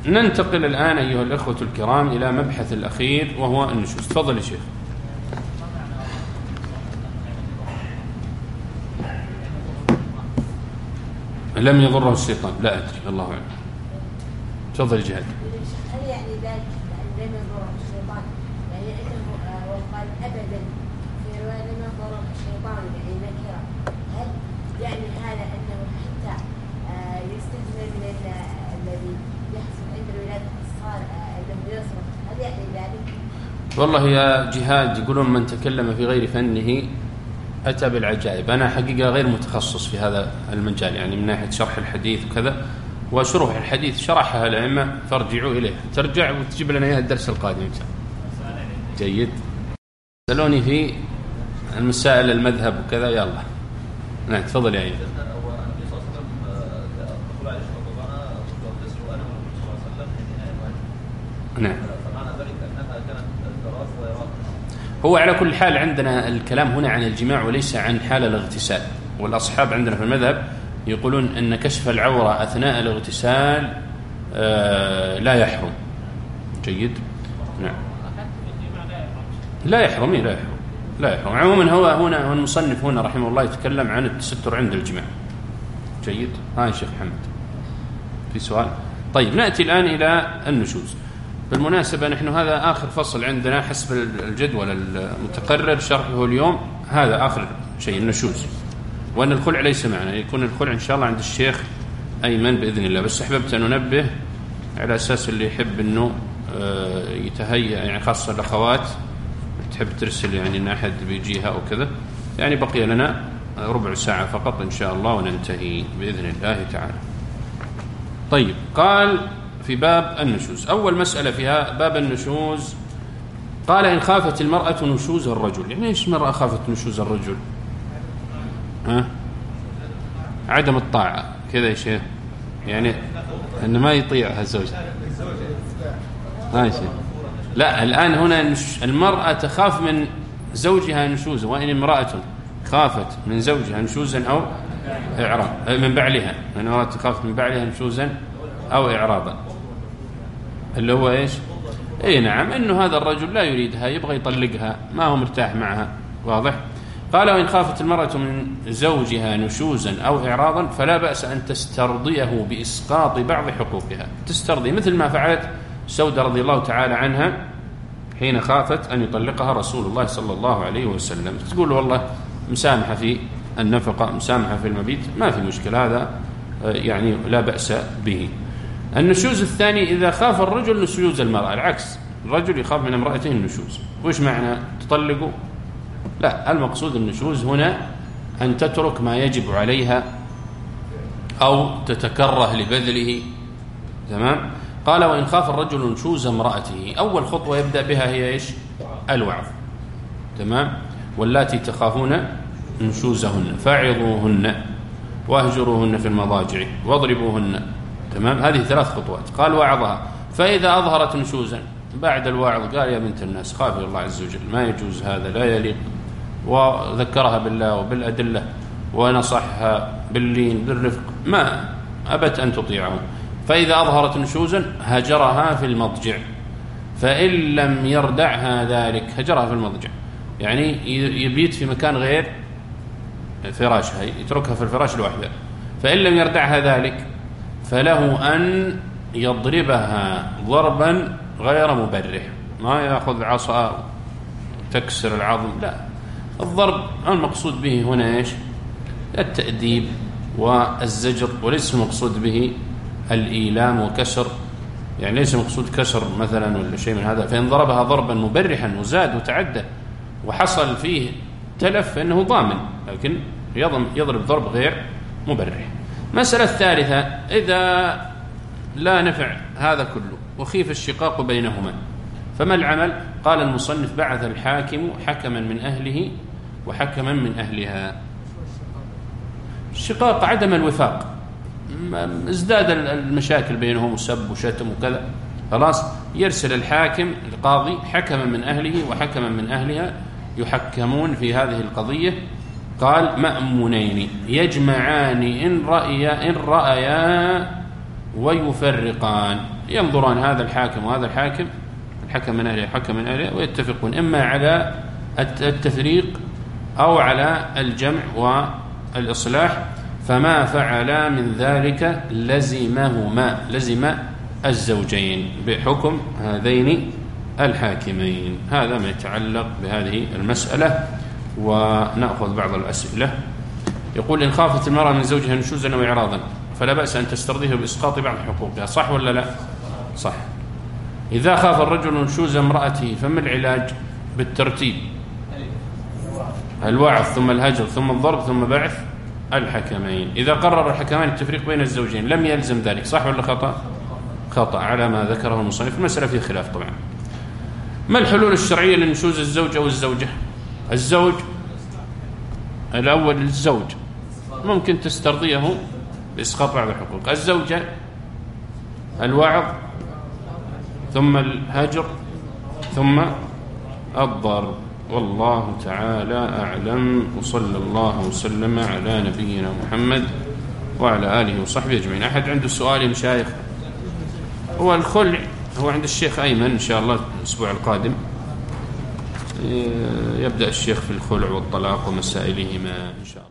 ننتقل الآن أيها الأخوة الكرام إلى مبحث الأخير وهو النشوز. تفضل يا شيخ. لم يضره الشيطان، لا أدري، الله أعلم. تفضل جهاد. هل يعني ذلك لم يضره الشيطان يعني أنه وقال أبدا في رواية لم يضره الشيطان يعني نكرة، هل يعني هذا أنه حتى يستثنى من الذي يحصل عند الولادة الصار أنه يصرف، هل يعني ذلك؟ والله يا جهاد يقولون من تكلم في غير فنه أتى بالعجائب. أنا حقيقة غير متخصص في هذا المجال، يعني من ناحية شرح الحديث وكذا، وشروح الحديث شرحها الأئمة فارجعوا إليه، ترجع وتجيب لنا إياها الدرس القادم إن شاء الله. جيد. سألوني في المسائل المذهب وكذا، يلا نعم تفضل يا أيها. نعم. هو على كل حال عندنا الكلام هنا عن الجماع وليس عن حال الاغتسال، والأصحاب عندنا في المذهب يقولون أن كشف العورة أثناء الاغتسال لا يحرم. جيد. نعم. لا يحرم. لا يحرم. عموما هو هنا المصنف هنا رحمه الله يتكلم عن التستر عند الجماع. جيد. يا شيخ محمد في سؤال؟ طيب نأتي الآن إلى النشوز. بالمناسبة نحن هذا آخر فصل عندنا حسب الجدول المتقرر شرحه اليوم، هذا آخر شيء النشوز، وأن الخلع ليس معنا، يكون الخلع إن شاء الله عند الشيخ أيمن بإذن الله. بس أحببت أن ننبه على أساس اللي يحب أنه يتهيأ، يعني خاصة الأخوات تحب ترسل يعني أن أحد بيجيها أو كذا، يعني بقي لنا ربع ساعة فقط إن شاء الله وننتهي بإذن الله تعالى. طيب قال في باب النشوز، أول مسألة فيها باب النشوز، قال إن خافت المرأة نشوز الرجل. يعني إيش المرأة خافت نشوز الرجل؟ عدم الطاعة كذا يا شيخ، يعني أنه ما يطيعها زوجها. لا الآن هنا المرأة تخاف من زوجها نشوزا، وإن امرأة خافت من زوجها نشوزا أو إعراض من بعلها، من امرأة تخاف من بعلها نشوزا أو إعراضا، اللي هو إيش؟ إيه نعم، إنه هذا الرجل لا يريدها، يبغى يطلقها، ما هو مرتاح معها. واضح؟ قال وإن خافت المرأة من زوجها نشوزا أو إعراضا فلا بأس أن تسترضيه بإسقاط بعض حقوقها. تسترضي مثل ما فعلت سودة رضي الله تعالى عنها حين خافت أن يطلقها رسول الله صلى الله عليه وسلم، تقول والله مسامحة في النفقة، مسامحة في المبيت، ما في مشكلة، هذا يعني لا بأس به. النشوز الثاني إذا خاف الرجل نشوز المرأة، العكس، الرجل يخاف من امرأته النشوز. وإيش معنى تطلقه؟ لا، المقصود النشوز هنا أن تترك ما يجب عليها أو تتكره لبذله. تمام؟ قال وإن خاف الرجل نشوز امرأته، أول خطوة يبدأ بها هي إيش؟ الوعظ. تمام؟ واللاتي تخافون نشوزهن فاعظوهن واهجروهن في المضاجع واضربوهن. تمام؟ هذه 3 خطوات. قال وعظها، فإذا أظهرت نشوزا بعد الوعظ قال يا بنت الناس خافي الله عز وجل، ما يجوز هذا، لا يليق، وذكرها بالله وبالأدلة ونصحها باللين بالرفق، ما أبت أن تطيعه. فإذا أظهرت نشوزا هجرها في المضجع، فإن لم يردعها ذلك هجرها في المضجع، يعني يبيت في مكان غير فراشها، يتركها في الفراش لوحدها. فإن لم يردعها ذلك فله أن يضربها ضربا غير مبرح، ما يأخذ عصا تكسر العظم، لا، الضرب المقصود به هنا إيش؟ التأديب والزجر، وليس المقصود به الإيلام وكسر، يعني ليس مقصود كسر مثلا ولا شيء من هذا. فإن ضربها ضربا مبرحا وزاد وتعدى وحصل فيه تلف فإنه ضامن، لكن يضرب ضرب غير مبرح. مسألة الثالثة إذا لا نفع هذا كله وخيف الشقاق بينهما فما العمل؟ قال المصنف بعث الحاكم حكما من أهله وحكما من أهلها. الشقاق عدم الوفاق، ازداد المشاكل بينهم وسب وشتم وكذا، خلاص يرسل الحاكم القاضي حكما من أهله وحكما من أهلها يحكمون في هذه القضية. قال مأمونين يجمعان إن رأيا ويفرقان، ينظران هذا الحاكم وهذا الحاكم، الحكم من أهله الحكم من أهله، ويتفقون إما على التفريق أو على الجمع والإصلاح. فما فعلا من ذلك لزم الزوجين بحكم هذين الحاكمين. هذا ما يتعلق بهذه المسألة. ونأخذ بعض الأسئلة. يقول: إن خافت المرأة من زوجها نشوزا أو إعراضا فلا بأس أن تسترضيه بإسقاط بعض حقوقها، صح ولا لا؟ صح. إذا خاف الرجل نشوز امرأته فما العلاج بالترتيب؟ الوعظ ثم الهجر ثم الضرب ثم بعث الحكمين. إذا قرر الحكمان التفريق بين الزوجين لم يلزم ذلك، صح ولا خطأ؟ خطأ على ما ذكره المصنف. المسألة فيه خلاف طبعا. ما الحلول الشرعية لنشوز الزوج أو الزوجة؟ الزوج الأول، الزوج ممكن تسترضيه بإسقاط بعض الحقوق. الزوجة الوعظ ثم الهجر ثم الضرب. والله تعالى أعلم، وصلى الله وسلم على نبينا محمد وعلى آله وصحبه أجمعين. أحد عنده سؤال يا مشايخ؟ هو الخلع هو عند الشيخ أيمن إن شاء الله الأسبوع القادم يبدأ الشيخ في الخلع والطلاق ومسائلهما إن شاء الله.